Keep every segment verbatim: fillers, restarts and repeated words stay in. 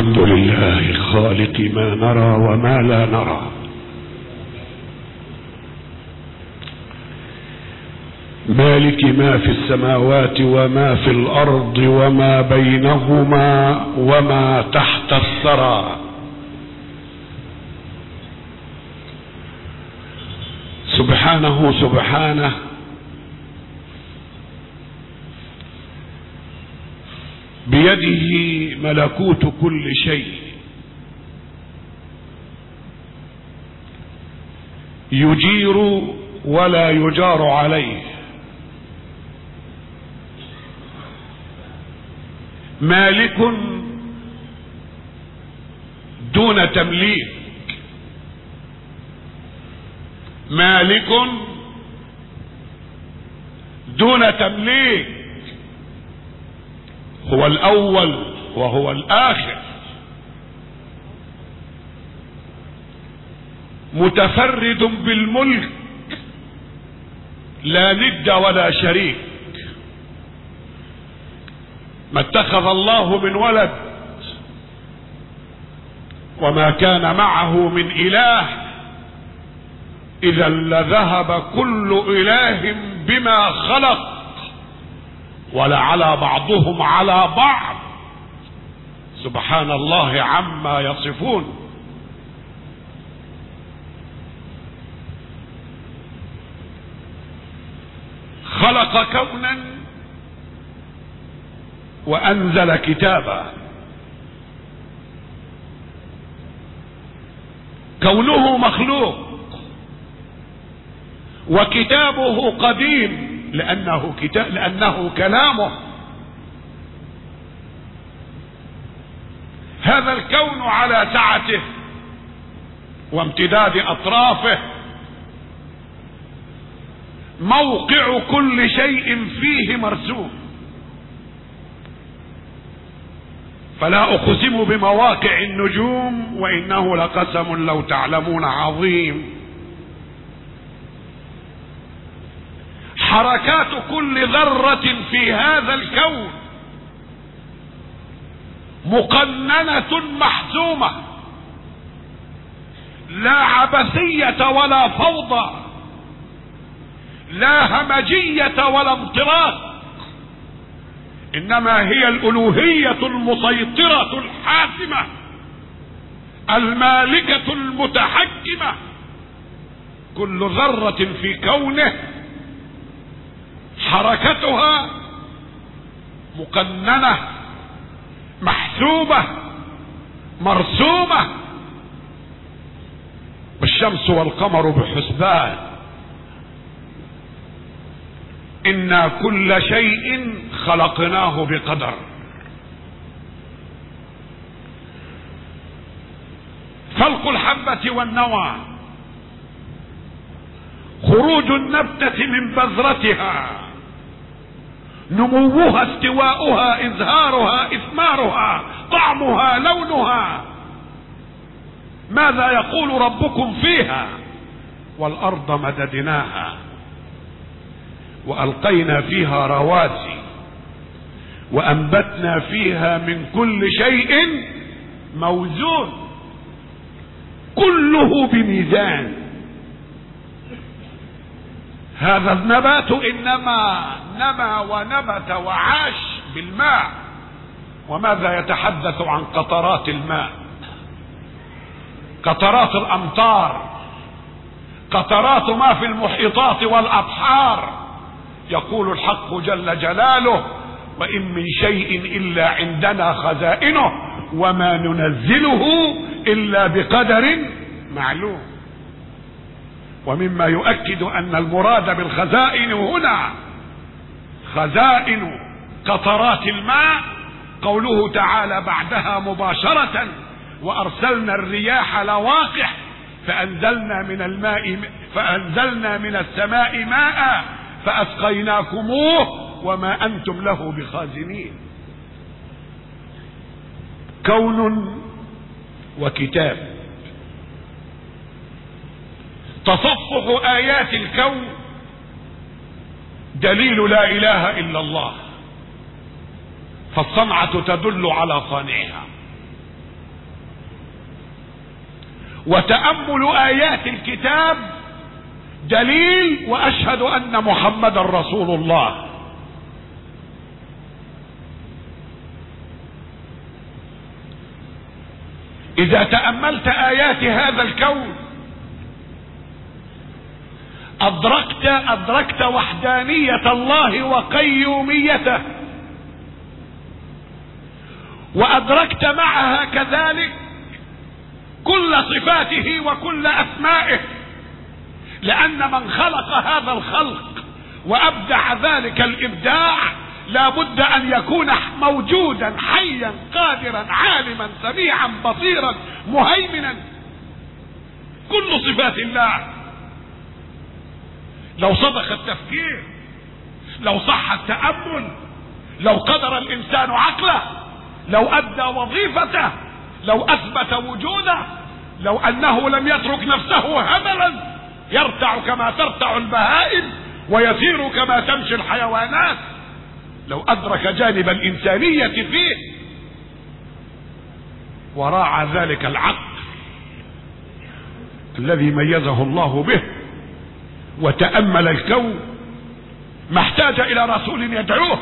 الحمد لله خالق ما نرى وما لا نرى، مالك ما في السماوات وما في الأرض وما بينهما وما تحت الثرى، سبحانه سبحانه بيده ملكوت كل شيء، يجير ولا يجار عليه، مالك دون تمليك، مالك دون تمليك، هو الأول وهو الآخر، متفرد بالملك لا ند ولا شريك، ما اتخذ الله من ولد وما كان معه من إله، إذا لذهب كل إله بما خلق ولعلى بعضهم على بعض، سبحان الله عما يصفون. خلق كونا وأنزل كتابا، كونه مخلوق وكتابه قديم لأنه كتاب لأنه كلامه. هذا الكون على سعته وامتداد أطرافه، موقع كل شيء فيه مرسوم، فلا أقسم بمواقع النجوم وإنه لقسم لو تعلمون عظيم. حركات كل ذرة في هذا الكون مقننة محسومة، لا عبثية ولا فوضى، لا همجية ولا انطلاق، انما هي الالوهية المسيطرة الحاسمة المالكة المتحكمة. كل ذرة في كونه حركتها مقننة محسوبة مرسومة، والشمس والقمر بحسبان، إنا كل شيء خلقناه بقدر. فلق الحبة والنوى، خروج النبتة من بذرتها، نموها استواؤها إزهارها إثمارها طعمها لونها. ماذا يقول ربكم فيها؟ والأرض مددناها وألقينا فيها رواسي وأنبتنا فيها من كل شيء موزون، كله بميزان. هذا النبات إنما نما ونبت وعاش بالماء، وماذا يتحدث عن قطرات الماء؟ قطرات الأمطار، قطرات ما في المحيطات والأبحار. يقول الحق جل جلاله: وإن من شيء إلا عندنا خزائنه وما ننزله إلا بقدر معلوم. ومما يؤكد أن المراد بالخزائن هنا خزائن قطرات الماء قوله تعالى بعدها مباشرة: وأرسلنا الرياح لواقح فأنزلنا من الماء فأنزلنا من السماء ماء فأسقيناكموه وما أنتم له بخازنين. كون وكتاب. تصفح آيات الكون دليل لا إله إلا الله، فالصنعة تدل على صانعها. وتأمل آيات الكتاب دليل وأشهد أن محمدا رسول الله. إذا تأملت آيات هذا الكون أدركت أدركت وحدانية الله وقيوميته، وأدركت معها كذلك كل صفاته وكل أسمائه، لأن من خلق هذا الخلق وأبدع ذلك الإبداع لا بد أن يكون موجودا حيا قادرا عالما سميعا بصيرا مهيمنا، كل صفات الله. لو صدق التفكير، لو صح التأمل، لو قدر الإنسان عقله، لو أدى وظيفته، لو أثبت وجوده، لو أنه لم يترك نفسه هملا يرتع كما ترتع البهائم ويسير كما تمشي الحيوانات، لو أدرك جانب الإنسانية فيه وراعى ذلك العقل الذي ميزه الله به وتأمل الكون، ما احتاج إلى رسول يدعوه،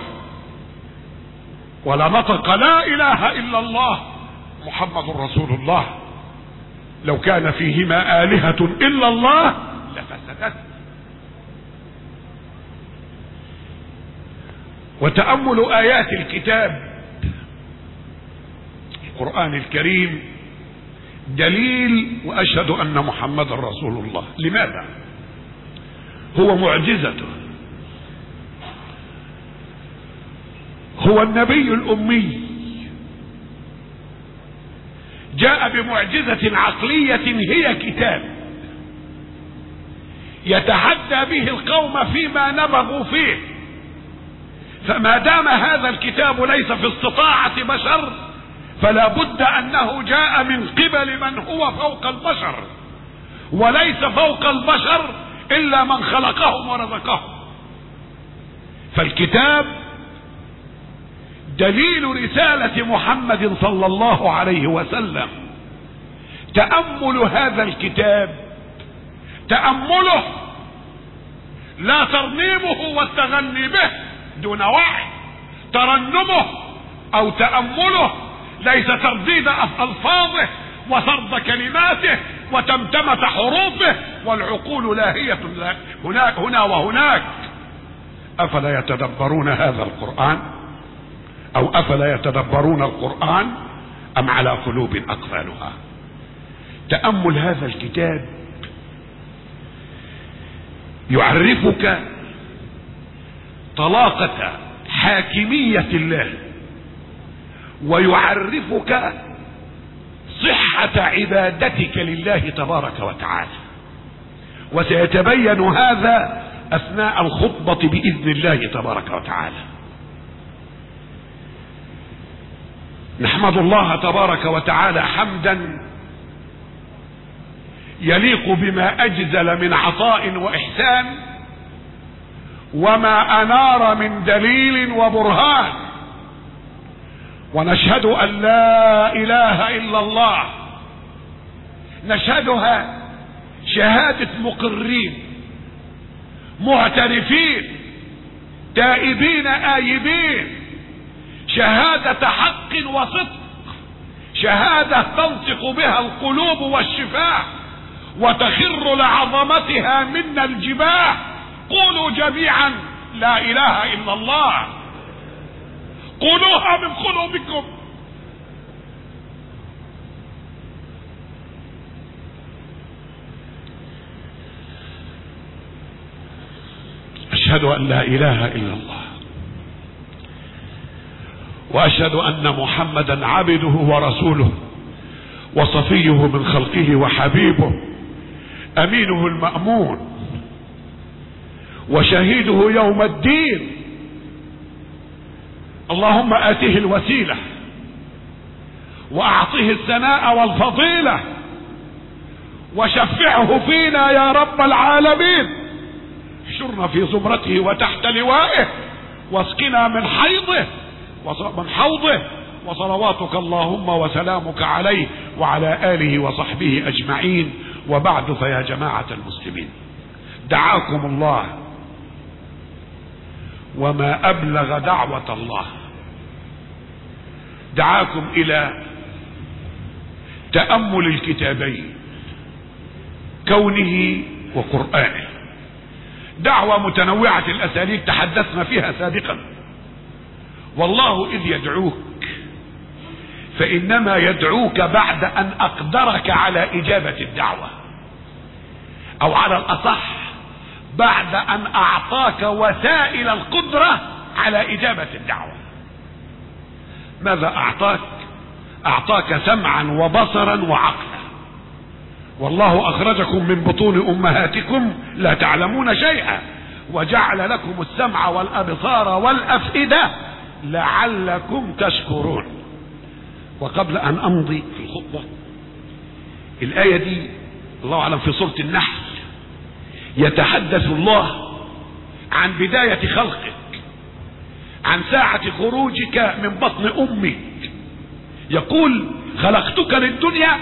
ولا نطق لا إله إلا الله محمد رسول الله. لو كان فيهما آلهة إلا الله لفسدت. وتأمل آيات الكتاب القرآن الكريم دليل وأشهد أن محمد رسول الله. لماذا؟ هو معجزته، هو النبي الأمي، جاء بمعجزة عقلية هي كتاب يتحدى به القوم فيما نبغوا فيه، فما دام هذا الكتاب ليس في استطاعة بشر فلا بد أنه جاء من قبل من هو فوق البشر، وليس فوق البشر إلا من خلقهم ورزقهم. فالكتاب دليل رسالة محمد صلى الله عليه وسلم. تأمل هذا الكتاب، تأمله لا ترنيمه والتغني به دون وعي، ترنمه أو تأمله ليس ترديد ألفاظه وسرد كلماته وتمتمة حروفه والعقول لاهية هناك هنا وهناك. أفلا يتدبرون هذا القرآن أو أفلا يتدبرون القرآن أم على قلوب أقفالها؟ تأمل هذا الكتاب يعرفك طلاقة حاكمية الله، ويعرفك صحة عبادتك لله تبارك وتعالى، وسيتبين هذا أثناء الخطبة بإذن الله تبارك وتعالى. نحمد الله تبارك وتعالى حمدا يليق بما أجزل من عطاء وإحسان وما أنار من دليل وبرهان، ونشهد أن لا إله إلا الله، نشهدها شهادة مقرين معترفين تائبين آيبين، شهادة حق وصدق، شهادة تنطق بها القلوب والشفاه وتخر لعظمتها منا الجباه. قولوا جميعا لا إله إلا الله، قولوها من قلوبكم. أشهد أن لا إله إلا الله، وأشهد أن محمدا عبده ورسوله وصفيه من خلقه وحبيبه، أمينه المأمون وشهيده يوم الدين. اللهم آته الوسيلة وأعطه الثناء والفضيلة وشفعه فينا يا رب العالمين. احشرنا في زمرته وتحت لوائه، واسقنا من حيضه من حوضه وصلواتك اللهم وسلامك عليه وعلى آله وصحبه أجمعين. وبعد، فيا جماعة المسلمين، دعاكم الله وما أبلغ دعوة الله، دعاكم إلى تأمل الكتابين كونه وقرآنه، دعوة متنوعة الأساليب تحدثنا فيها سابقا. والله إذ يدعوك فإنما يدعوك بعد أن أقدرك على إجابة الدعوة، أو على الأصح بعد أن أعطاك وسائل القدرة على إجابة الدعوة. ماذا أعطاك؟ أعطاك سمعا وبصرا وعقلا. والله أخرجكم من بطون أمهاتكم لا تعلمون شيئا وجعل لكم السمع والأبصار والأفئدة لعلكم تشكرون. وقبل أن أمضي في الخطبة، الآية دي الله أعلم في سورة النحل، يتحدث الله عن بداية خلقك، عن ساعة خروجك من بطن أمك. يقول: خلقتك للدنيا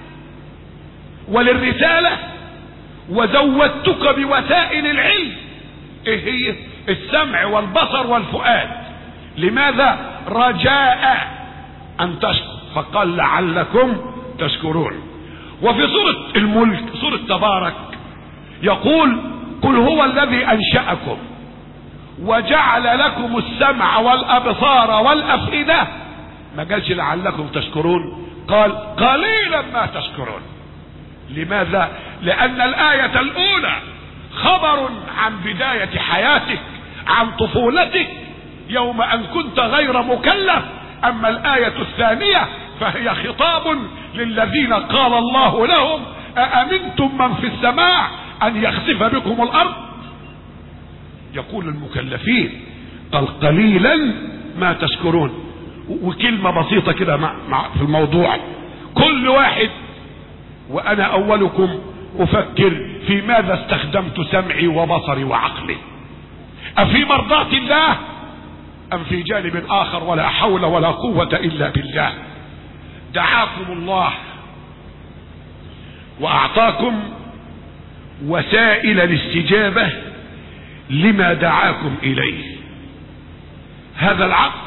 وللرسالة وزودتك بوسائل العلم. ايه هي؟ السمع والبصر والفؤاد. لماذا؟ رجاء ان تشكر، فقال لعلكم تشكرون. وفي سورة الملك، سورة تبارك، يقول: قل هو الذي انشأكم وجعل لكم السمع والابصار والافئدة. ما قالش لعلكم تشكرون، قال قليلا ما تشكرون. لماذا؟ لأن الآية الأولى خبر عن بداية حياتك، عن طفولتك يوم أن كنت غير مكلف. أما الآية الثانية فهي خطاب للذين قال الله لهم: أأمنتم من في السماء أن يخسف بكم الأرض. يقول المكلفين، قال قليلا ما تشكرون. وكلمة بسيطة كده في الموضوع، كل واحد وأنا أولكم أفكر في ماذا استخدمت سمعي وبصري وعقلي، أفي مرضاة الله أم في جانب آخر؟ ولا حول ولا قوة إلا بالله. دعاكم الله وأعطاكم وسائل الاستجابة لما دعاكم إليه. هذا العقل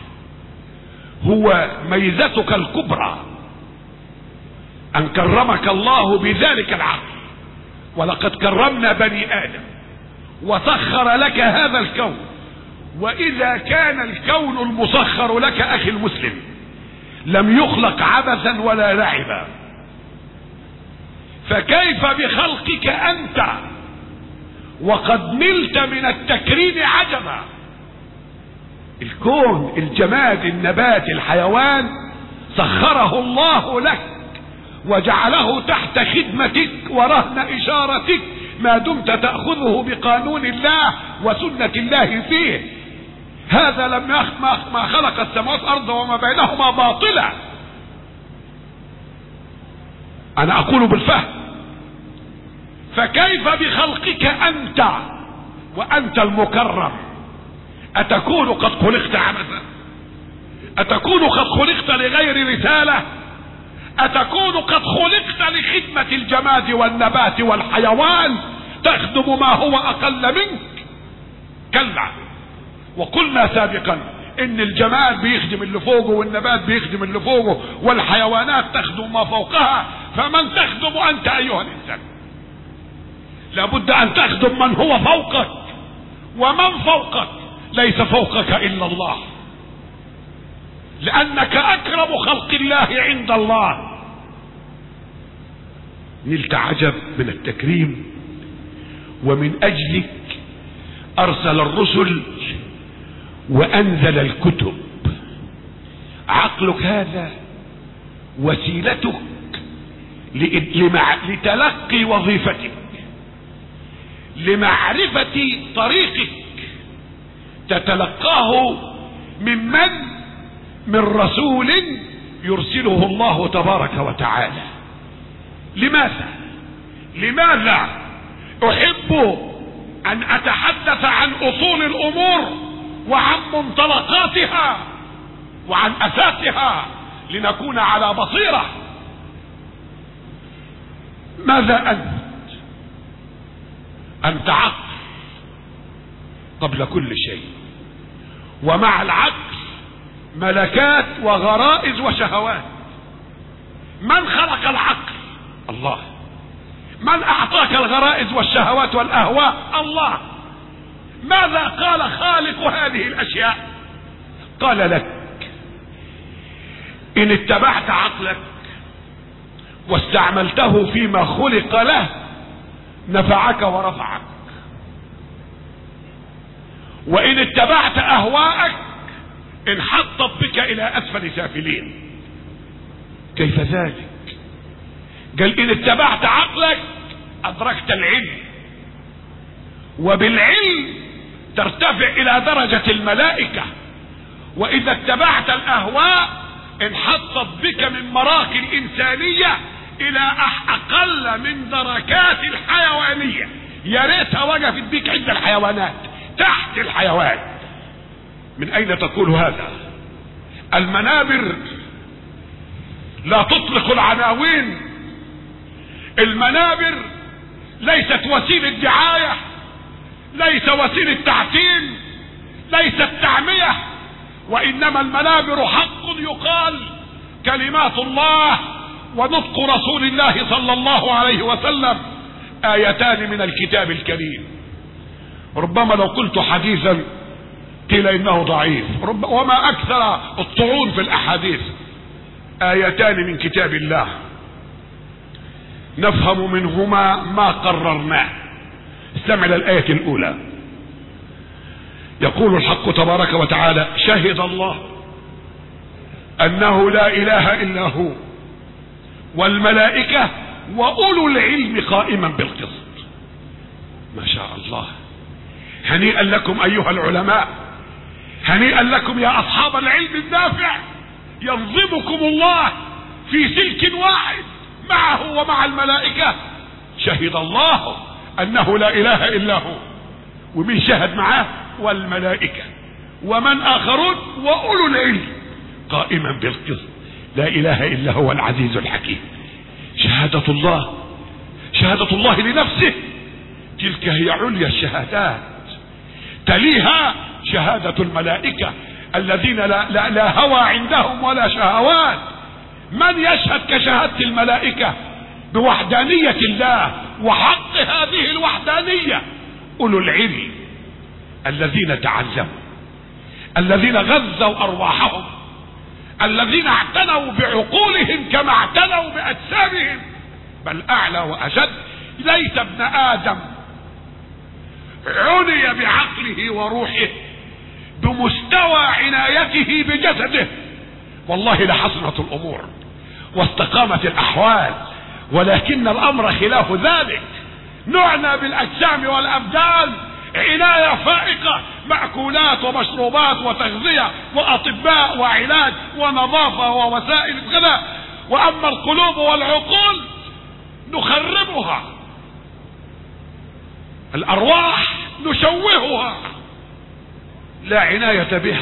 هو ميزتك الكبرى، أن كرمك الله بذلك العقل. ولقد كرمنا بني آدم وسخر لك هذا الكون. وإذا كان الكون المسخر لك أخي المسلم لم يخلق عبثا ولا لعبا، فكيف بخلقك أنت وقد نلت من التكريم عجبا؟ الكون، الجماد، النبات، الحيوان سخره الله لك وجعله تحت خدمتك ورهن إشارتك ما دمت تأخذه بقانون الله وسنة الله فيه. هذا لم ما خلق السماوات والأرض وما بينهما باطلا. أنا أقول بالفهم. فكيف بخلقك أنت وأنت المكرم؟ أتكون قد خلقت عبثا؟ أتكون قد خلقت لغير رسالة؟ أتكون قد خلقت لخدمة الجماد والنبات والحيوان تخدم ما هو أقل منك؟ كلا. وقلنا سابقا إن الجماد بيخدم اللي فوقه والنبات بيخدم اللي فوقه والحيوانات تخدم ما فوقها. فمن تخدم أنت أيها الإنسان؟ لابد أن تخدم من هو فوقك، ومن فوقك ليس فوقك إلا الله، لأنك أكرم خلق الله عند الله. نلت عجب من التكريم، ومن أجلك أرسل الرسل وأنزل الكتب. عقلك هذا وسيلتك لتلقي وظيفتك، لمعرفة طريقك تتلقاه ممن؟ من رسول يرسله الله تبارك وتعالى. لماذا؟ لماذا أحب أن أتحدث عن أصول الأمور وعن منطلقاتها وعن اساسها لنكون على بصيرة. ماذا انت؟ انت عقل قبل كل شيء، ومع العقل ملكات وغرائز وشهوات. من خلق العقل؟ الله. من اعطاك الغرائز والشهوات والاهواء؟ الله. ماذا قال خالق هذه الاشياء؟ قال لك ان اتبعت عقلك واستعملته فيما خلق له نفعك ورفعك، وان اتبعت اهواءك انحطت بك الى اسفل سافلين. كيف ذلك؟ قال ان اتبعت عقلك ادركت العلم، وبالعلم ترتفع الى درجة الملائكة، واذا اتبعت الاهواء انحطت بك من مراقي الانسانية الى اقل من دركات الحيوانية. يا ريتها وقفت بك عند الحيوانات، تحت الحيوان. من اين تقول هذا؟ المنابر لا تطلق العناوين. المنابر ليست وسيلة دعاية، ليس وسيلة تعتيم، ليست تعمية، وانما المنابر حق يقال كلمات الله ونطق رسول الله صلى الله عليه وسلم، آيتان من الكتاب الكريم. ربما لو قلت حديثا قيل انه ضعيف، وما اكثر الطعون في الاحاديث. آيتان من كتاب الله نفهم منهما ما قررناه. استمع للآية الأولى. يقول الحق تبارك وتعالى: شهد الله أنه لا إله إلا هو والملائكة وأولو العلم قائما بالقسط. ما شاء الله. هنيئا لكم أيها العلماء، هنيئا لكم يا أصحاب العلم النافع. ينظمكم الله في سلك واحد معه ومع الملائكة. شهد الله أنه لا إله إلا هو، ومن شهد معاه؟ والملائكة ومن آخرون وأولو العلم قائما بالقسط. لا إله إلا هو العزيز الحكيم. شهادة الله، شهادة الله لنفسه، تلك هي عليا الشهادات. تليها شهادة الملائكة الذين لا, لا, لا هوى عندهم ولا شهوات. من يشهد كشهادة الملائكة بوحدانية الله وحق هذه الوحدانية؟ أولو العلم الذين تعلموا، الذين غذوا أرواحهم، الذين اعتنوا بعقولهم كما اعتنوا بأجسامهم، بل أعلى وأشد. ليس ابن آدم عني بعقله وروحه بمستوى عنايته بجسده، والله لحسنت الأمور واستقامت الأحوال، ولكن الأمر خلاف ذلك. نعنى بالأجسام والأبدان عناية فائقة، مأكولات ومشروبات وتغذية وأطباء وعلاج ونظافة ووسائل غذاء، وأما القلوب والعقول نخربها، الأرواح نشوهها، لا عناية بها.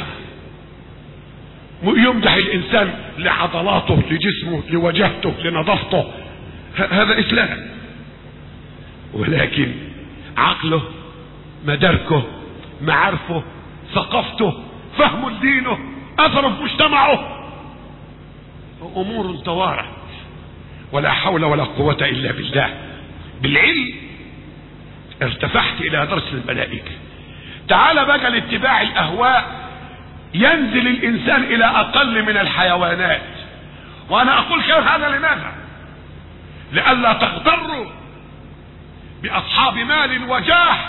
يمدح الإنسان لعضلاته، لجسمه، لوجهته، لنظافته، هذا إسلام. ولكن عقله، مداركه، معارفه، ثقافته، فهمه لدينه، أثره في مجتمعه، أمور توارت. ولا حول ولا قوة إلا بالله. بالعلم ارتفعت إلى درس الملائكة. تعال بقى لاتباع الأهواء، ينزل الإنسان إلى أقل من الحيوانات. وأنا أقول كيف هذا؟ لماذا؟ لئلا تغتروا بأصحاب مال وجاه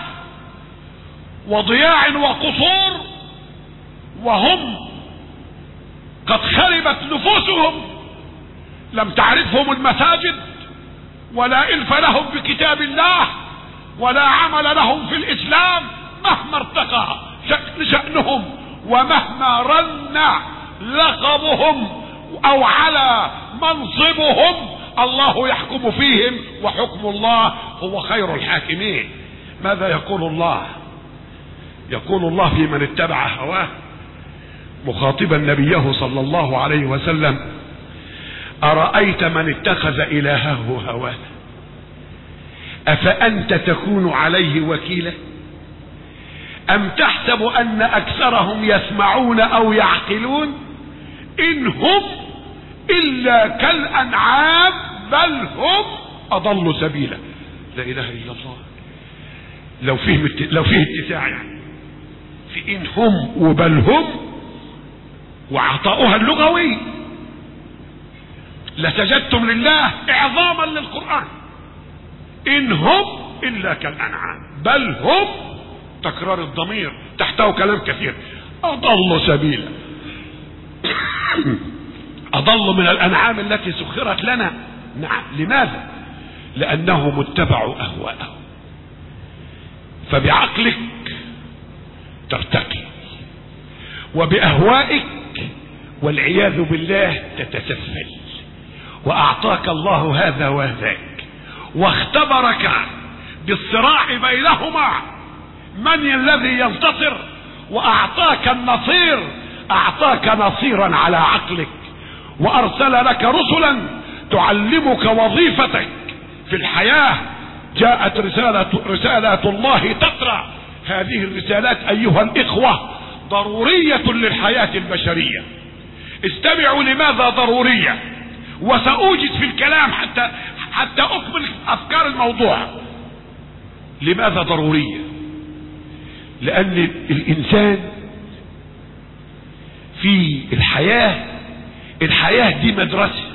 وضياع وقصور وهم قد خربت نفوسهم، لم تعرفهم المساجد، ولا إلف لهم بكتاب الله، ولا عمل لهم في الإسلام، مهما ارتقى شأنهم ومهما رن لقبهم أو على منصبهم، الله يحكم فيهم، وحكم الله هو خير الحاكمين. ماذا يقول الله؟ يقول الله في من اتبع هواه: مخاطبا نبيه صلى الله عليه وسلم: أرأيت من اتخذ إلهه هواه أفأنت تكون عليه وكيلا أم تحسب أن أكثرهم يسمعون أو يعقلون إن هم إلا كالأنعام بل هم أضل سبيلا. لا إله إلا الله. لو فيه لو فيه اتساع يعني في إن هم وبل هم وعطاؤها اللغوي لسجدتم لله إعظاما للقرآن. إن هم إلا كالأنعام بل هم، تكرار الضمير تحته كلام كثير، أضل سبيلا. أضل من الأنعام التي سخرت لنا. نعم. لماذا؟ لأنهم اتبعوا أهواءهم. فبعقلك ترتقي وبأهوائك والعياذ بالله تتسفل. وأعطاك الله هذا وذاك واختبرك بالصراع بينهما من الذي ينتصر، وأعطاك النصير، أعطاك نصيرا على عقلك، وأرسل لك رسلا تعلمك وظيفتك في الحياة. جاءت رسالة رسالات الله تترى. هذه الرسالات أيها الإخوة ضرورية للحياة البشرية. استمعوا لماذا ضرورية، وسأوجد في الكلام حتى حتى أكمل أفكار الموضوع. لماذا ضرورية؟ لأن الإنسان في الحياة، الحياة دي مدرسة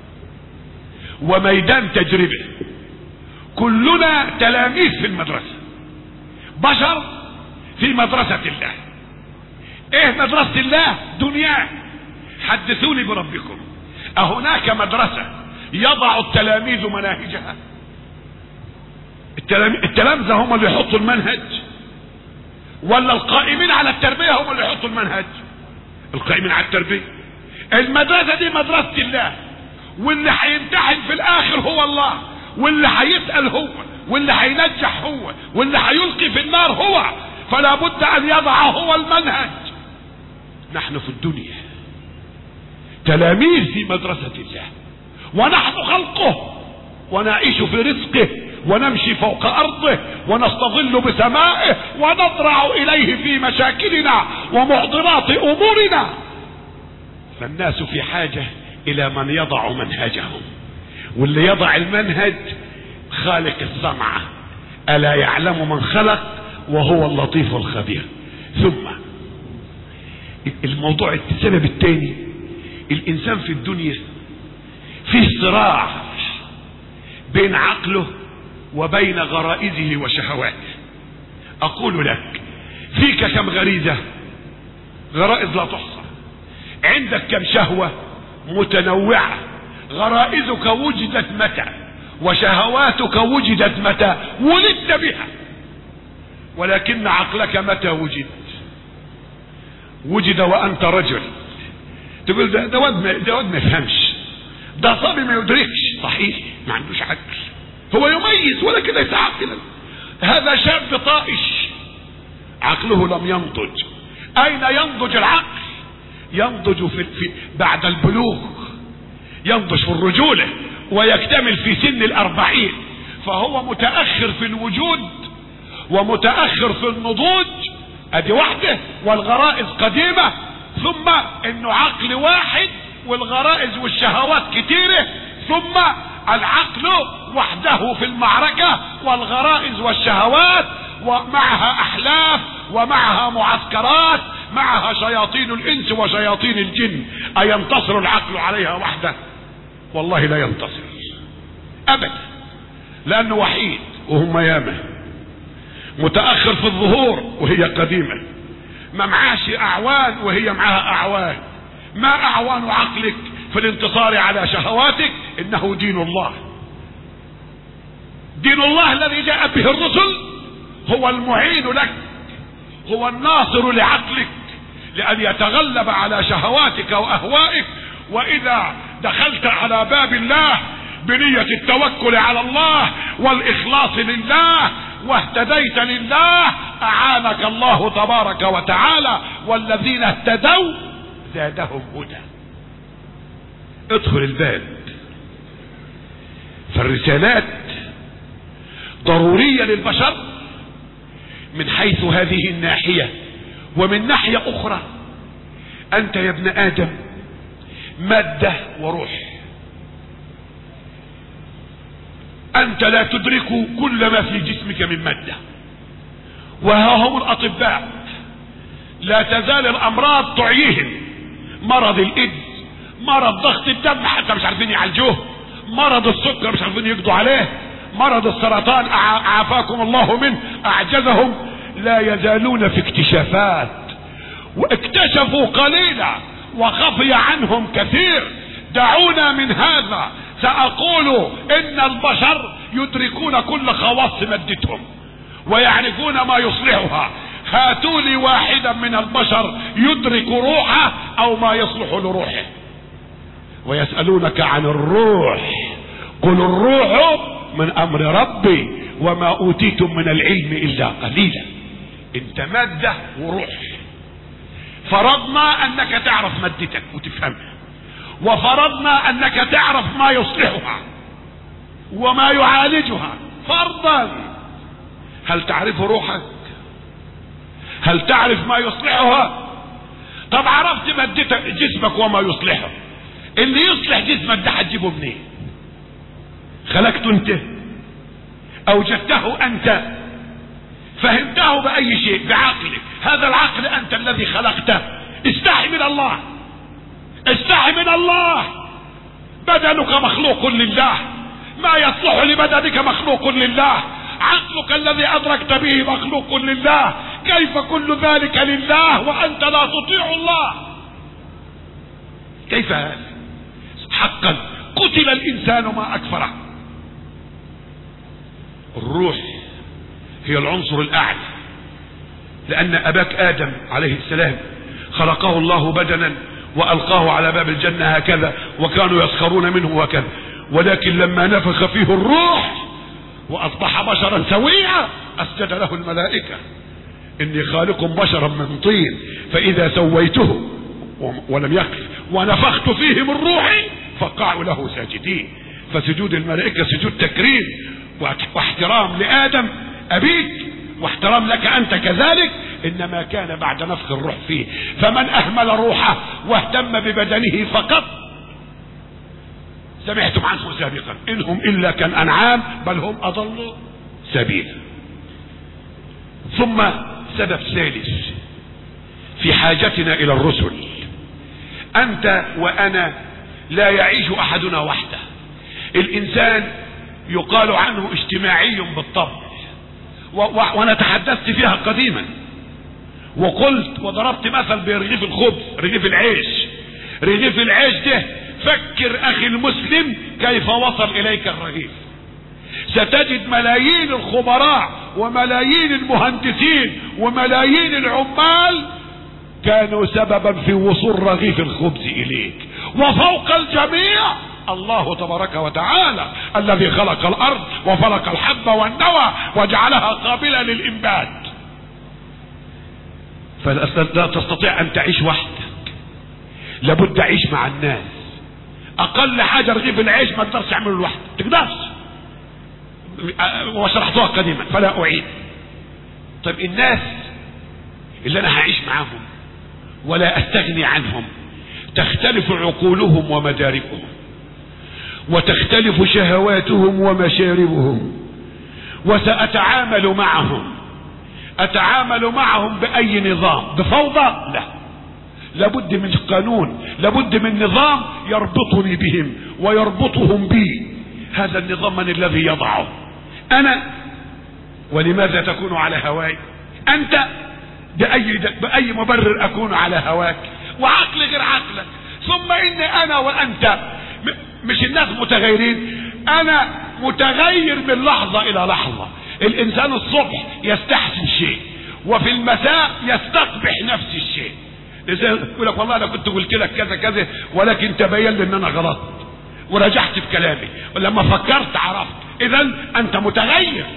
وميدان تجربة. كلنا تلاميذ في المدرسة، بشر في مدرسة الله. ايه مدرسة الله؟ دنيا. حدثوني بربكم، أهناك مدرسة يضع التلاميذ مناهجها؟ التلامذة هم اللي يحطوا المنهج ولا القائمين على التربية هم اللي يحطوا المنهج؟ القائمين على التربية. المدرسة دي مدرسة الله، واللي هيمتحن في الآخر هو الله، واللي هيسأل هو، واللي هينجح هو، واللي هيلقي في النار هو. فلا بد أن يضع هو المنهج. نحن في الدنيا تلاميذ في مدرسة الله، ونحن خلقه، ونعيش في رزقه، ونمشي فوق أرضه، ونستظل بسمائه، ونضرع إليه في مشاكلنا ومعضلات أمورنا. فالناس في حاجة إلى من يضع منهجهم، واللي يضع المنهج خالق الصنعة. ألا يعلم من خلق وهو اللطيف الخبير. ثم الموضوع السبب الثاني، الإنسان في الدنيا فيه صراع بين عقله وبين غرائزه وشهواته. أقول لك، فيك كم غريزة؟ غرائز لا تحصى. عندك كم شهوة متنوعة؟ غرائزك وجدت متى وشهواتك وجدت متى؟ ولدت بها. ولكن عقلك متى وجد؟ وجد وأنت رجل. تقول ده ده واد ده واد ما يفهمش، ده صبي ما يدركش. صحيح، ما عندوش عقل، هو يميز ولكن ليس عاقلا. هذا شاب طائش عقله لم ينضج. أين ينضج العقل؟ ينضج في, في بعد البلوغ، ينضج في الرجولة ويكتمل في سن الأربعين. فهو متأخر في الوجود ومتأخر في النضوج، ادي واحدة. والغرائز قديمة. ثم انه عقل واحد والغرائز والشهوات كتيرة. ثم العقل وحده في المعركة، والغرائز والشهوات ومعها احلاف ومعها معسكرات، معها شياطين الانس وشياطين الجن. اينتصر العقل عليها وحده؟ والله لا ينتصر ابدا، لانه وحيد وهم ياما. متأخر في الظهور وهي قديمة، ما معاش اعوان وهي معها اعوان. ما اعوان عقلك في الانتصار على شهواتك؟ انه دين الله. دين الله الذي جاء به الرسل هو المعين لك، هو الناصر لعقلك لأن يتغلب على شهواتك وأهوائك. وإذا دخلت على باب الله بنية التوكل على الله والإخلاص لله واهتديت لله، أعانك الله تبارك وتعالى. والذين اهتدوا زادهم هدى. ادخل الباب. فالرسالات ضرورية للبشر من حيث هذه الناحية. ومن ناحية اخرى انت يا ابن ادم مادة وروح. انت لا تدرك كل ما في جسمك من مادة. وها هم الاطباء لا تزال الامراض تعييهم. مرض الايدز، مرض ضغط الدم حتى مش عارفين يعالجوه، مرض السكر مش عارفين يقضوا عليه، مرض السرطان عافاكم الله منه اعجزهم. لا يزالون في اكتشافات، واكتشفوا قليلا وخفي عنهم كثير. دعونا من هذا سأقول ان البشر يدركون كل خواص مادتهم ويعرفون ما يصلحها. هاتوا لي واحدا من البشر يدرك روحه او ما يصلح لروحه. ويسألونك عن الروح قل الروح من امر ربي وما اوتيتم من العلم الا قليلا. انت مادة وروح. فرضنا انك تعرف مادتك وتفهمها، وفرضنا انك تعرف ما يصلحها وما يعالجها فرضا. هل تعرف روحك؟ هل تعرف ما يصلحها؟ طب عرفت مادتك جسمك وما يصلحه، اللي يصلح جسمك ده هتجيبه منين؟ خلقته انت؟ اوجدته انت؟ فهمته باي شيء؟ بعقلك. هذا العقل انت الذي خلقته. استحي من الله، استحي من الله. بدنك مخلوق لله، ما يصلح لبدنك مخلوق لله، عقلك الذي ادركت به مخلوق لله. كيف كل ذلك لله وانت لا تطيع الله؟ كيف هذا؟ حقا قتل الانسان ما اكفره. الروح هي العنصر الاعلى، لان اباك ادم عليه السلام خلقه الله بدنا والقاه على باب الجنة هكذا، وكانوا يسخرون منه وكذا. ولكن لما نفخ فيه الروح واصبح بشرا سويا اسجد له الملائكة. اني خالق بشرا من طين فاذا سويته ولم يقف ونفخت فيه من روحي فقعوا له ساجدين. فسجود الملائكة سجود تكريم واحترام لآدم أبيك، واحترام لك أنت كذلك، إنما كان بعد نفخ الروح فيه. فمن أهمل روحه واهتم ببدنه فقط سمعتم عنه سابقا إنهم إلا كالأنعام بل هم أضلوا سبيلا. ثم سبب ثالث في حاجتنا إلى الرسل. أنت وأنا لا يعيش أحدنا وحده. الإنسان يقال عنه اجتماعي بالطبع، وانا تحدثت فيها قديما وقلت وضربت مثل برغيف الخبز، رغيف العيش. رغيف العيش ده فكر اخي المسلم كيف وصل اليك الرغيف. ستجد ملايين الخبراء وملايين المهندسين وملايين العمال كانوا سببا في وصول رغيف الخبز اليك. وفوق الجميع الله تبارك وتعالى الذي خلق الارض وفلق الحب والنوى وجعلها قابلة للانبات. فلا تستطيع ان تعيش وحدك، لابد تعيش مع الناس. اقل حاجة رغيف العيش ما تقدرش تعمله لوحدك، تقدرش، وشرحتها قديما فلا اعيد. طيب الناس اللي انا هعيش معاهم ولا استغني عنهم تختلف عقولهم ومداركهم، وتختلف شهواتهم ومشاربهم، وسأتعامل معهم. أتعامل معهم بأي نظام؟ بفوضى؟ لا، لابد من قانون، لابد من نظام يربطني بهم ويربطهم بي. هذا النظام من الذي يضعه؟ أنا. ولماذا تكون على هواي؟ أنت. بأي, بأي مبرر أكون على هواك؟ وعقل غير عقلك. ثم إني أنا وأنت مش الناس متغيرين، انا متغير من لحظة الى لحظة. الانسان الصبح يستحسن شيء وفي المساء يستقبح نفس الشيء. يقول لك والله انا كنت قلت لك كذا كذا ولكن تبين لي ان انا غلط ورجعت في كلامي، ولما فكرت عرفت. اذا انت متغير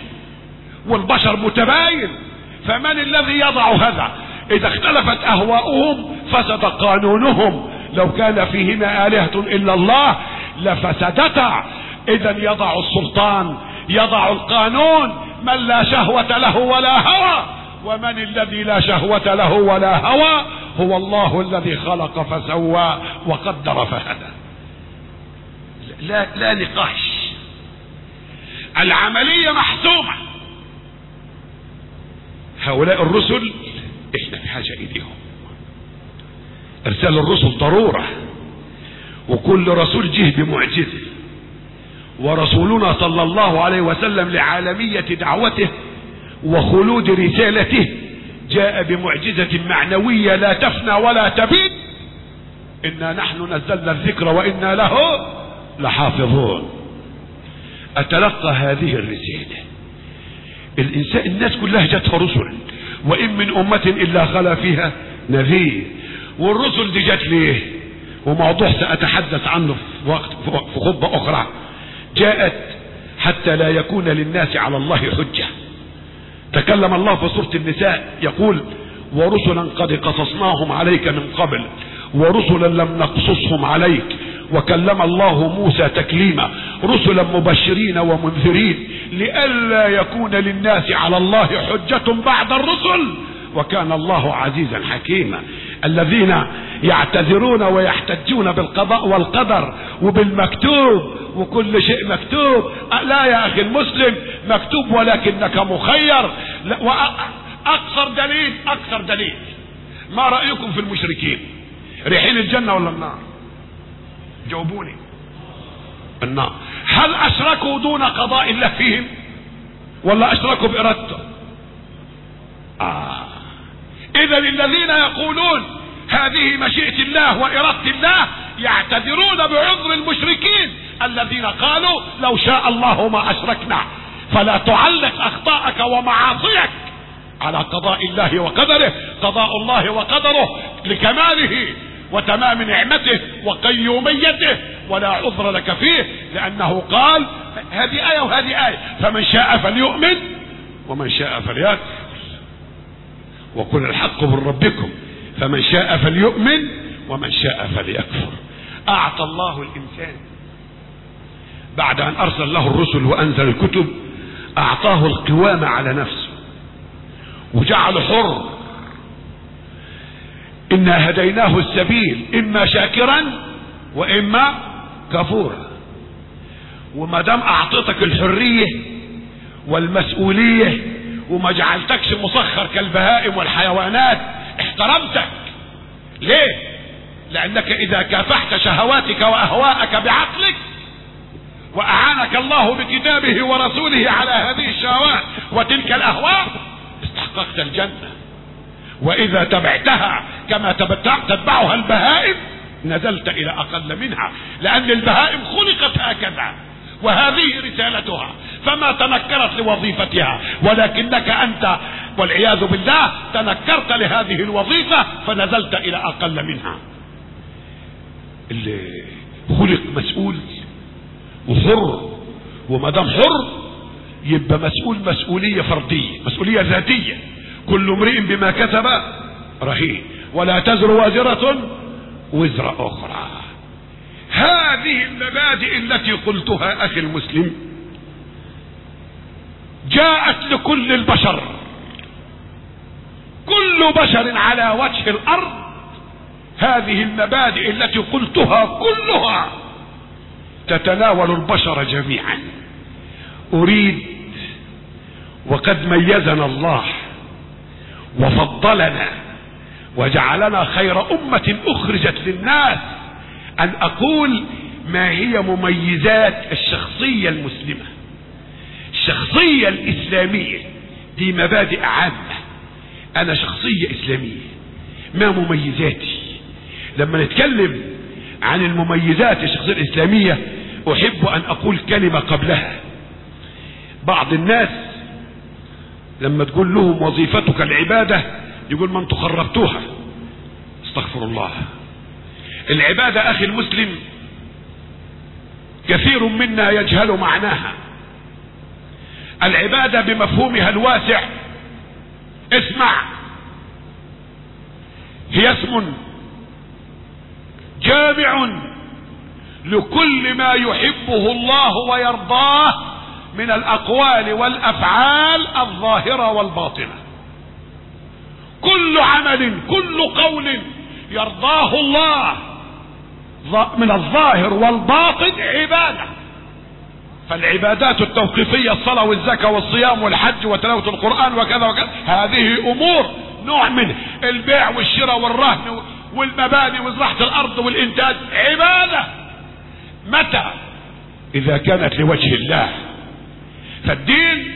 والبشر متباين. فمن الذي يضع هذا؟ اذا اختلفت اهواؤهم فسد قانونهم. لو كان فيهما آلهة إلا الله لفسدتا. إذا يضع السلطان، يضع القانون من لا شهوة له ولا هوى. ومن الذي لا شهوة له ولا هوى؟ هو الله الذي خلق فسوى وقدر فهدى. لا, لا نقاش، العملية محسومة. هؤلاء الرسل احنا بحاجة اليهم. ارسال الرسل ضرورة، وكل رسول جه بمعجزة، ورسولنا صلى الله عليه وسلم لعالمية دعوته وخلود رسالته جاء بمعجزة معنوية لا تفنى ولا تبيد. إنا نحن نزلنا الذكر وإنا له لحافظون. أتلقى هذه الرسالة الإنسان، الناس كلها جتها رسل، وإن من أمة إلا خلا فيها نذير. والرسل دي جت ليه؟ وموضوع سأتحدث عنه في وقت في خطبة أخرى. جاءت حتى لا يكون للناس على الله حجة. تكلم الله في سورة النساء يقول: ورسلا قد قصصناهم عليك من قبل ورسلا لم نقصصهم عليك وكلم الله موسى تكليما رسلا مبشرين ومنذرين لئلا يكون للناس على الله حجة بعد الرسل وكان الله عزيزا حكيما. الذين يعتذرون ويحتجون بالقضاء والقدر وبالمكتوب وكل شيء مكتوب. لا يا اخي المسلم، مكتوب ولكنك مخير. واكثر دليل اكثر دليل ما رأيكم في المشركين؟ ريحين الجنة ولا النار؟ جاوبوني. النار. هل اشركوا دون قضاء الله فيهم ولا اشركوا بارادته؟ آه. اذا الذين يقولون هذه مشيئة الله وارادة الله يعتذرون بعذر المشركين الذين قالوا لو شاء الله ما اشركنا. فلا تعلق اخطاءك ومعاصيك على قضاء الله وقدره. قضاء الله وقدره لكماله وتمام نعمته وقيوميته ولا عذر لك فيه، لانه قال هذه آية وهذه آية: فمن شاء فليؤمن ومن شاء فليكفر وقل الحق من ربكم فمن شاء فليؤمن ومن شاء فليكفر. اعطى الله الانسان بعد ان ارسل له الرسل وانزل الكتب اعطاه القوامة على نفسه وجعله حر. انا هديناه السبيل اما شاكرا واما كفورا. وما دام اعطيتك الحرية والمسؤولية وما جعلتكش مسخر كالبهائم والحيوانات احترمتك. ليه؟ لانك اذا كافحت شهواتك واهواءك بعقلك واعانك الله بكتابه ورسوله على هذه الشهوات وتلك الاهواء استحققت الجنة. واذا تبعتها كما تتبعها البهائم نزلت الى اقل منها، لان البهائم خلقت هكذا وهذه رسالتها فما تنكرت لوظيفتها، ولكنك انت والعياذ بالله تنكرت لهذه الوظيفة فنزلت الى اقل منها. اللي خلق مسؤول وحر، وما دام حر يبقى مسؤول مسؤولية فردية، مسؤولية ذاتية. كل امرئ بما كسب رهين ولا تزر وازرة وزر اخرى. هذه المبادئ التي قلتها اخي المسلم جاءت لكل البشر. كل بشر على وجه الارض هذه المبادئ التي قلتها كلها تتناول البشر جميعا. اريد وقد ميزنا الله وفضلنا وجعلنا خير امة اخرجت للناس ان اقول ما هي مميزات الشخصية المسلمة. الشخصية الاسلامية دي مبادئ عامة. انا شخصية اسلامية، ما مميزاتي؟ لما نتكلم عن المميزات الشخصية الاسلامية احب ان اقول كلمة قبلها. بعض الناس لما تقول لهم وظيفتك العبادة يقول ما انتوا خربتوها. استغفر الله. العبادة اخي المسلم كثير منا يجهل معناها. العبادة بمفهومها الواسع اسمع، هي اسم جامع لكل ما يحبه الله ويرضاه من الأقوال والأفعال الظاهرة والباطنة. كل عمل كل قول يرضاه الله من الظاهر والباطن عبادة. فالعبادات التوقيفية الصلاة والزكاة والصيام والحج وتلاوة القرآن وكذا وكذا هذه أمور نوع من البيع والشراء والرهن والمباني وزراعة الأرض والإنتاج عبادة. متى؟ إذا كانت لوجه الله. فالدين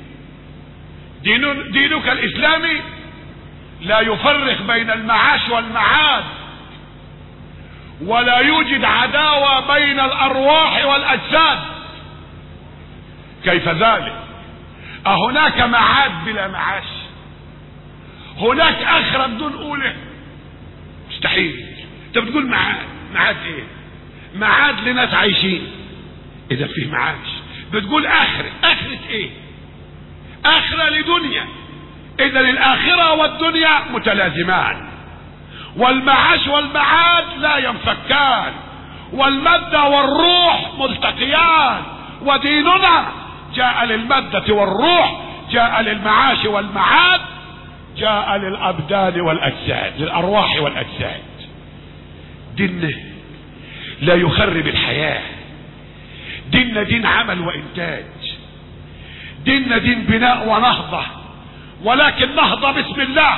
دين دينك الإسلامي لا يفرق بين المعاش والمعاد، ولا يوجد عداوة بين الأرواح والأجساد. كيف ذلك؟ أهناك معاد بلا معاش؟ هناك آخرة بدون أولى؟ مستحيل. انت بتقول معاد، معاد ايه؟ معاد لناس عايشين، اذا فيه معاش. بتقول آخرة، آخرة ايه؟ آخرة لدنيا، اذا الآخرة والدنيا متلازمان، والمعاش والمعاد لا ينفكان، والمادة والروح ملتقيان. وديننا جاء للمادة والروح، جاء للمعاش والمعاد، جاء للأبدان والأجساد، للأرواح والأجساد. ديننا لا يخرب الحياة، ديننا دين عمل وإنتاج، ديننا دين بناء ونهضة، ولكن نهضة بسم الله.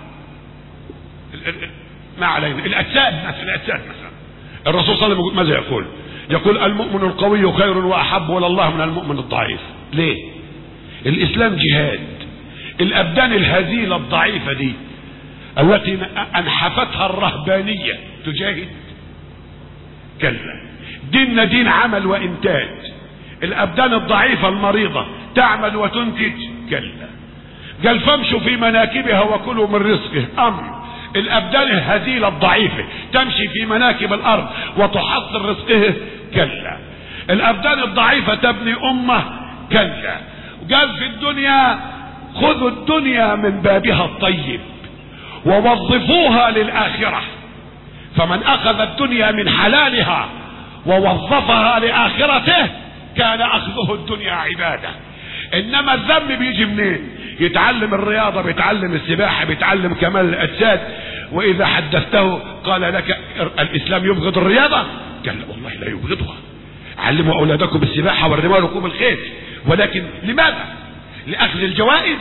ما علينا. الأجساد مثلا، الأجساد مثلا الرسول صلى الله عليه وسلم ماذا يقول؟ يقول المؤمن القوي خير وأحب إلى الله من المؤمن الضعيف. ليه؟ الإسلام جهاد. الأبدان الهزيلة الضعيفة دي التي أنحفتها الرهبانية تجاهد؟ كلا. ديننا دين عمل وإنتاج. الأبدان الضعيفة المريضة تعمل وتنتج؟ كلا. قال فامشوا في مناكبها وكلوا من رزقه. أمر. الأبدان الهزيلة الضعيفة تمشي في مناكب الأرض وتحصل رزقه؟ كلا. الأبدان الضعيفة تبني أمة؟ كلا. قال في الدنيا خذوا الدنيا من بابها الطيب ووظفوها للآخرة، فمن أخذ الدنيا من حلالها ووظفها لآخرته كان أخذه الدنيا عبادة. إنما الذنب بيجي منين؟ يتعلم الرياضة، بيتعلم السباحة، بيتعلم كمال الأجساد، وإذا حدثته قال لك الإسلام يبغض الرياضة؟ قال والله لا يبغضها. علموا أولادكم السباحة والرماية وركوب الخيل، ولكن لماذا؟ لأخذ الجوائز؟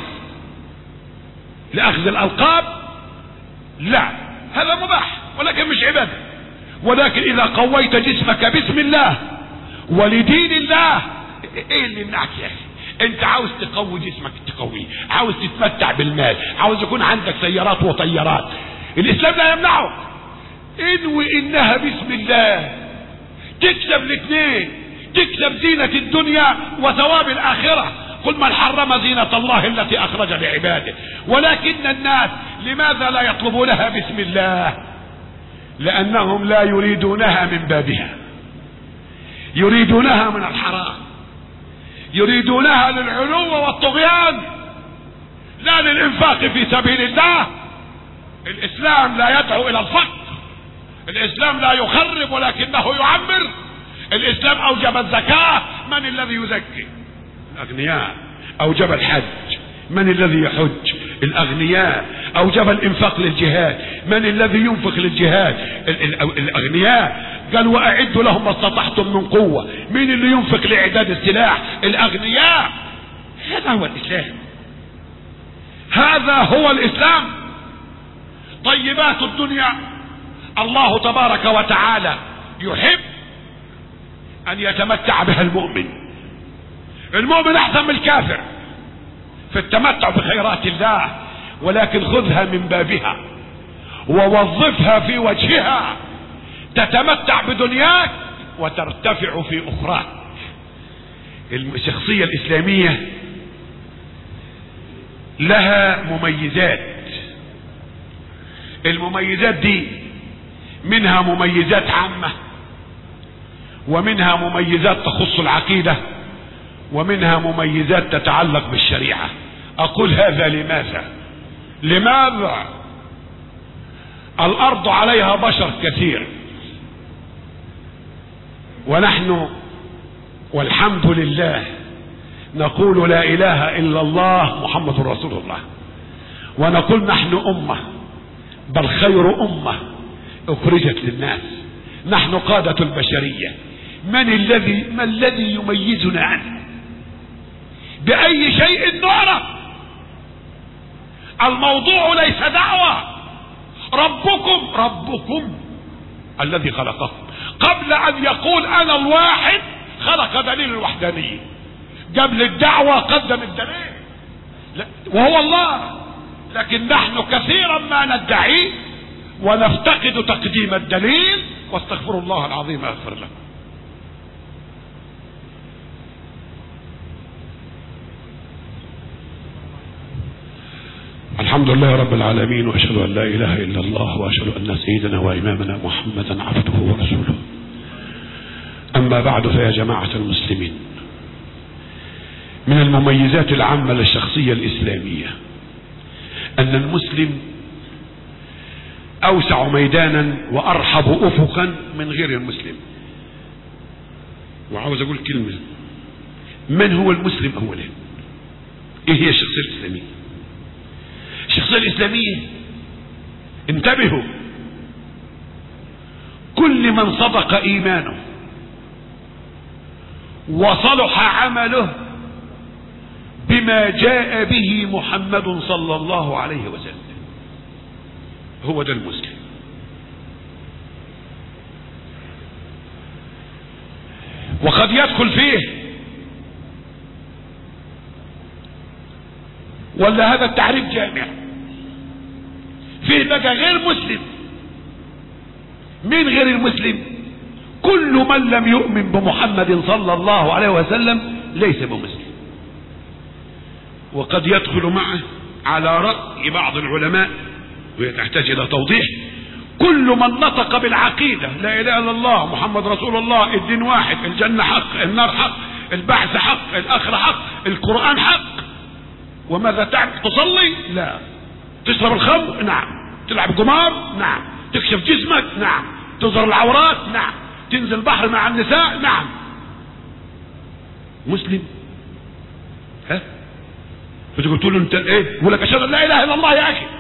لأخذ الألقاب؟ لا، هذا مباح ولكن مش عبادة. ولكن إذا قويت جسمك باسم الله ولدين الله، ايه اللي يمنعك يا اخي؟ انت عاوز تقوي جسمك تقويه، عاوز تتمتع بالمال، عاوز يكون عندك سيارات وطيارات، الإسلام لا يمنعه. انوي انها باسم الله، تكسب الاثنين، تكسب زينة الدنيا وثواب الآخرة. قل من حرم زينة الله التي أخرج لعباده. ولكن الناس لماذا لا يطلبونها باسم الله؟ لأنهم لا يريدونها من بابها، يريدونها من الحرام، يريدونها للعلو والطغيان لا للإنفاق في سبيل الله. الإسلام لا يدعو إلى الفقر، الإسلام لا يخرب ولكنه يعمر. الإسلام أوجب الزكاة، من الذي يزكي؟ الأغنياء. أوجب الحج، من الذي يحج؟ الأغنياء. أوجب الإنفاق للجهاد، من الذي ينفق للجهاد؟ الأغنياء. قال وأعدوا لهم ما استطعتم من قوة، من اللي ينفق لإعداد السلاح؟ الأغنياء. هذا هو الإسلام، هذا هو الإسلام. طيبات الدنيا الله تبارك وتعالى يحب أن يتمتع بها المؤمن. المؤمن أحسن من الكافر في التمتع بخيرات الله، ولكن خذها من بابها ووظفها في وجهها، تتمتع بدنياك وترتفع في أخراك. الشخصية الإسلامية لها مميزات، المميزات دي منها مميزات عامة، ومنها مميزات تخص العقيدة، ومنها مميزات تتعلق بالشريعة. أقول هذا لماذا؟ لماذا؟ الأرض عليها بشر كثير، ونحن والحمد لله نقول لا اله الا الله محمد رسول الله، ونقول نحن امة، بل خير امة اخرجت للناس، نحن قادة البشرية. من الذي ما الذي يميزنا عنه؟ باي شيء نعرف؟ الموضوع ليس دعوة. ربكم ربكم الذي خلقكم قبل ان يقول انا الواحد خلق دليل الوحدانية. قبل الدعوة قدم الدليل وهو الله. لكن نحن كثيرا ما ندعي ونفتقد تقديم الدليل، واستغفر الله العظيم اغفر لكم. الحمد لله رب العالمين، واشهد ان لا اله الا الله، واشهد ان سيدنا وامامنا محمدا عبده ورسوله. اما بعد، فيا جماعة المسلمين، من المميزات العامة للشخصية الاسلامية ان المسلم اوسع ميدانا وارحب افقا من غير المسلم. وعاوز اقول كلمة، من هو المسلم اولا؟ ايه هي الشخصية الاسلامية؟ الشخصية الاسلامية، انتبهوا، كل من صدق ايمانه وصلح عمله بما جاء به محمد صلى الله عليه وسلم، هو ده المسلم. وقد يدخل فيه، ولا هذا التعريف جامع، فيه بقى غير مسلم. مين غير المسلم؟ كل من لم يؤمن بمحمد صلى الله عليه وسلم ليس بمسلم. وقد يدخل معه على رأي بعض العلماء، وهي تحتاج الى توضيح، كل من نطق بالعقيدة لا اله الا الله محمد رسول الله، الدين واحد، الجنة حق، النار حق، البعث حق، الاخرة حق، القرآن حق. وماذا تعمل؟ تصلي؟ لا. تشرب الخمر؟ نعم. تلعب قمار؟ نعم. تكشف جسمك؟ نعم. تظهر العورات؟ نعم. تنزل بحر مع النساء؟ نعم. مسلم؟ ها؟ فقلت له انت ايه؟ يقول لك اشهد ان لا اله الا الله يا اخي.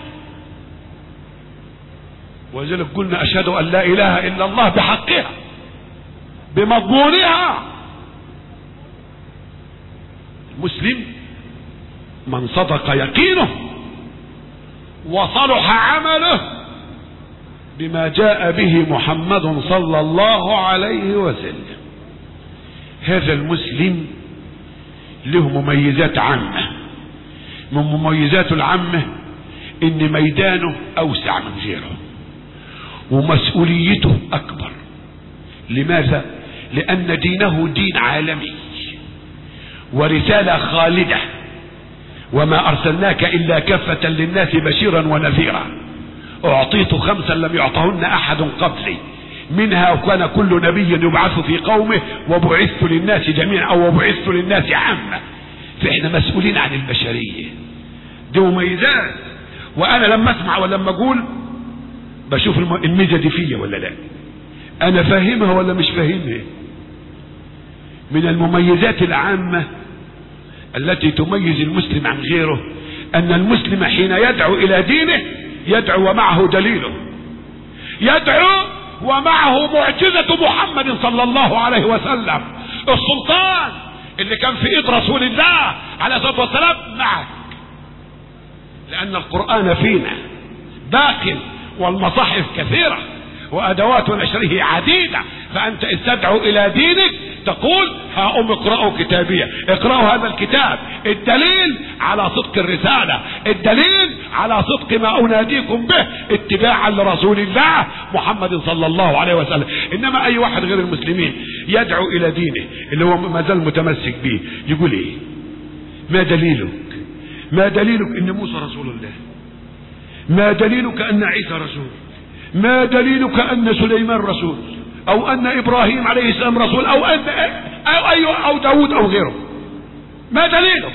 ولذلك قلنا اشهد ان لا اله الا الله بحقها بمضمونها. المسلم من صدق يقينه وصلح عمله بما جاء به محمد صلى الله عليه وسلم. هذا المسلم له مميزات عامة. من مميزاته العامة ان ميدانه اوسع من غيره ومسؤوليته اكبر. لماذا؟ لان دينه دين عالمي ورسالة خالدة، وما ارسلناك الا كافة للناس بشيرا ونذيرا. اعطيت خمسا لم يعطهن احد قبلي، منها وكان كل نبي يبعث في قومه وبعثت للناس جميعا، او وبعثت للناس عامة. فاحنا مسؤولين عن البشرية، دي مميزات. وانا لما اسمع ولما اقول بشوف الميزة دي فيا ولا لا، انا فاهمها ولا مش فاهمها. من المميزات العامة التي تميز المسلم عن غيره ان المسلم حين يدعو الى دينه يدعو ومعه دليله، يدعو ومعه معجزة محمد صلى الله عليه وسلم. السلطان اللي كان في ايد رسول الله عليه الصلاة والسلام معك، لان القرآن فينا باق، والمصاحف كثيرة وادوات نشره عديدة. فانت استدعو الى دينك تقول ها ام اقرأوا كتابية، اقرأوا هذا الكتاب. الدليل على صدق الرسالة، الدليل على صدق ما اناديكم به اتباعا لرسول الله محمد صلى الله عليه وسلم. انما اي واحد غير المسلمين يدعو الى دينه اللي هو ما زال متمسك به يقول ايه؟ ما دليلك؟ ما دليلك ان موسى رسول الله؟ ما دليلك ان عيسى رسول؟ ما دليلك ان سليمان رسول؟ او ان ابراهيم عليه السلام رسول؟ او ان او اي او داود او غيره؟ ما دليلك؟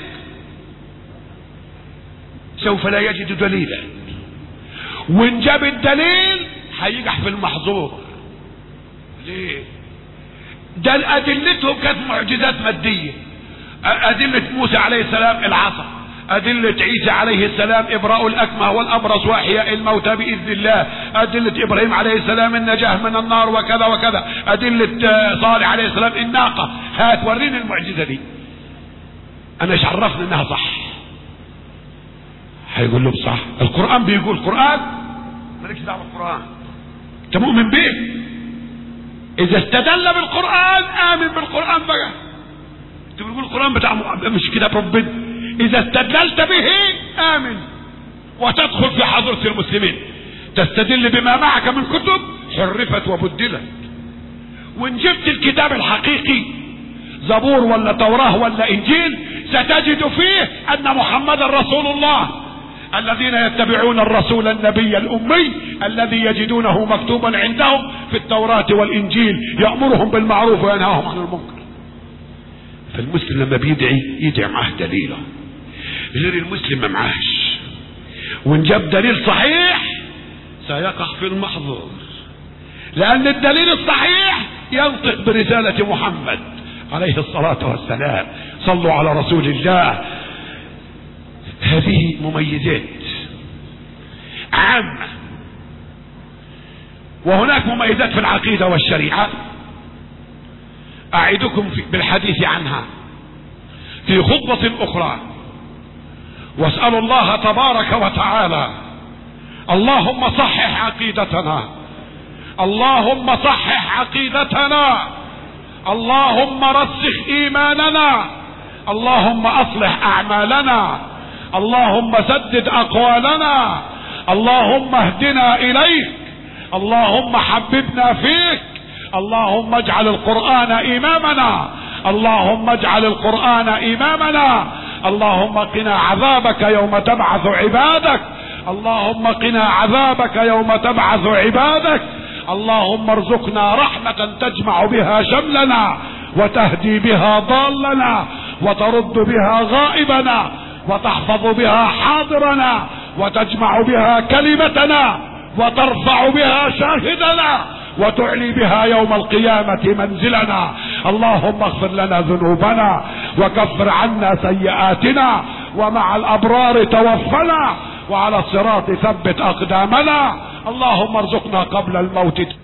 سوف لا يجد دليلا، وان جاب الدليل هيجح في المحظور. ليه؟ ده ادلتهم كانت معجزات مادية. ادلة موسى عليه السلام العصا، ادلة عيسى عليه السلام ابراء الاكمه والابرص واحياء الموتى باذن الله، ادلة ابراهيم عليه السلام النجاة من النار وكذا وكذا، ادلة صالح عليه السلام الناقة. هات وريني المعجزة دي، انا ايش عرفني انها صح؟ هيقول له صح، القرآن بيقول. القرآن مالكش دعوة بالقرآن، انت مؤمن به. اذا استدل بالقرآن امن بالقرآن بقى. انت بتقول القرآن بتاع مش كتاب ربنا، اذا استدللت به امن وتدخل في حضرة المسلمين. تستدل بما معك من كتب حرفت وبدلت. وان جبت الكتاب الحقيقي زبور ولا توراة ولا انجيل ستجد فيه ان محمدا رسول الله. الذين يتبعون الرسول النبي الامي الذي يجدونه مكتوبا عندهم في التوراة والانجيل يأمرهم بالمعروف وينهاهم عن المنكر. فالمسلم لما بيدعي يدعي معاه دليله، غير المسلم ما معاش. وان جاب دليل صحيح سيقع في المحظور، لان الدليل الصحيح ينطق برسالة محمد عليه الصلاة والسلام. صلوا على رسول الله. هذه مميزات عامة، وهناك مميزات في العقيدة والشريعة أعدكم بالحديث عنها في خطبة أخرى. واسأل الله تبارك وتعالى اللهم صحح عقيدتنا، اللهم صحح عقيدتنا، اللهم رسخ إيماننا، اللهم أصلح أعمالنا، اللهم سدد أقوالنا، اللهم اهدنا إليك، اللهم حببنا فيك، اللهم اجعل القرآن إمامنا، اللهم اجعل القرآن إمامنا، اللهم قنا عذابك يوم تبعث عبادك، اللهم قنا عذابك يوم تبعث عبادك، اللهم ارزقنا رحمة تجمع بها شملنا وتهدي بها ضالنا وترد بها غائبنا وتحفظ بها حاضرنا وتجمع بها كلمتنا وترفع بها شاهدنا وتعلي بها يوم القيامة منزلنا. اللهم اغفر لنا ذنوبنا وكفر عنا سيئاتنا ومع الأبرار توفنا وعلى الصراط ثبت أقدامنا. اللهم ارزقنا قبل الموت